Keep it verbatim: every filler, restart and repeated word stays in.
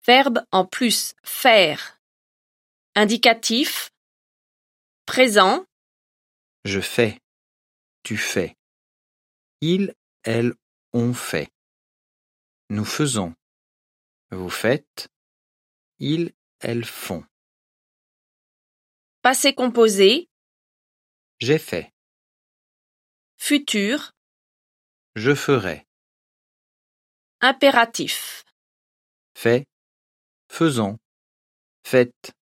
Verbe en plus, faire. Indicatif. Présent. Je fais. Tu fais. Il, elle, on fait. Nous faisons. Vous faites. Ils, elles font. Passé composé. J'ai fait. Futur. Je ferai. Impératif. Fait. Faisons. Faites.